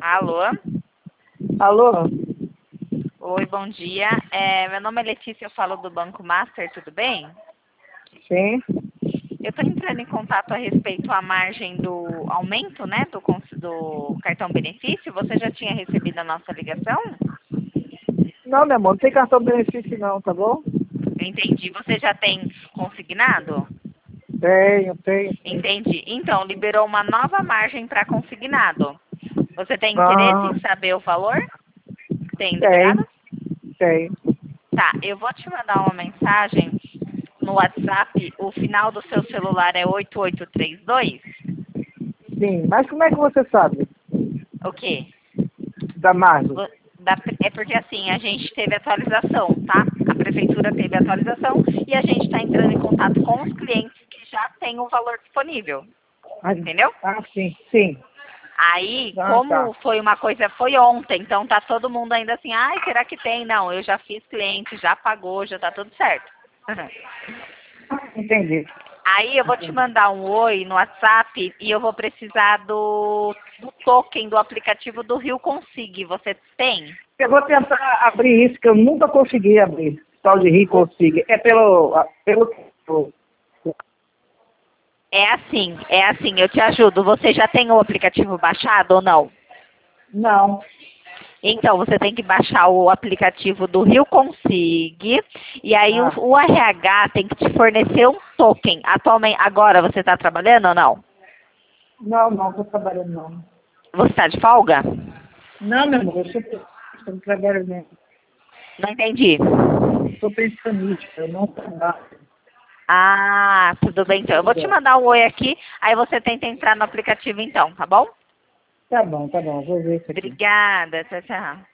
Alô? Alô? Oi, bom dia. Meu nome é Letícia, eu falo do Banco Master, tudo bem? Sim? Eu estou entrando em contato a respeito à margem do aumento, né, do cartão benefício. Você já tinha recebido a nossa ligação? Não, meu amor, não tem cartão benefício não, tá bom? Entendi. Você já tem consignado? Tenho, sim. Entendi. Então, liberou uma nova margem para consignado. Você tem interesse Ah, em saber o valor que tem liberado? tem, tem. Tá, eu vou te mandar uma mensagem no WhatsApp. O final do seu celular é 8832? Sim, mas como é que você sabe O quê? da margem? É porque assim, a gente teve atualização, tá? A prefeitura teve atualização e a gente está entrando em contato com os clientes que já têm o valor disponível, entendeu? Sim, sim. Aí, Ah, tá. como foi uma coisa, foi ontem, então tá todo mundo ainda assim, ai, será que tem? Não, eu já fiz cliente, já pagou, já tá tudo certo. Entendi. Aí eu vou te mandar um oi no WhatsApp e eu vou precisar do token do aplicativo do Rio Consig. Você tem? Eu vou tentar abrir isso, que eu nunca consegui abrir. Tal de Rio O- consiga. É pelo... é assim, eu te ajudo. Você já tem o aplicativo baixado ou não? Não, Então, você tem que baixar o aplicativo do Rio Consig e aí ah, o RH tem que te fornecer um token. Atualmente, agora você está trabalhando ou não? não, estou trabalhando não. Você está de folga? Não, meu amor, eu estou trabalhando. Não entendi. Sou pensionista, eu não trabalho. Ah, tudo bem então. Eu vou te mandar um oi aqui, aí você tenta entrar no aplicativo então, tá bom? Tá bom, vou ver isso aqui. Obrigada, tchau, tchau.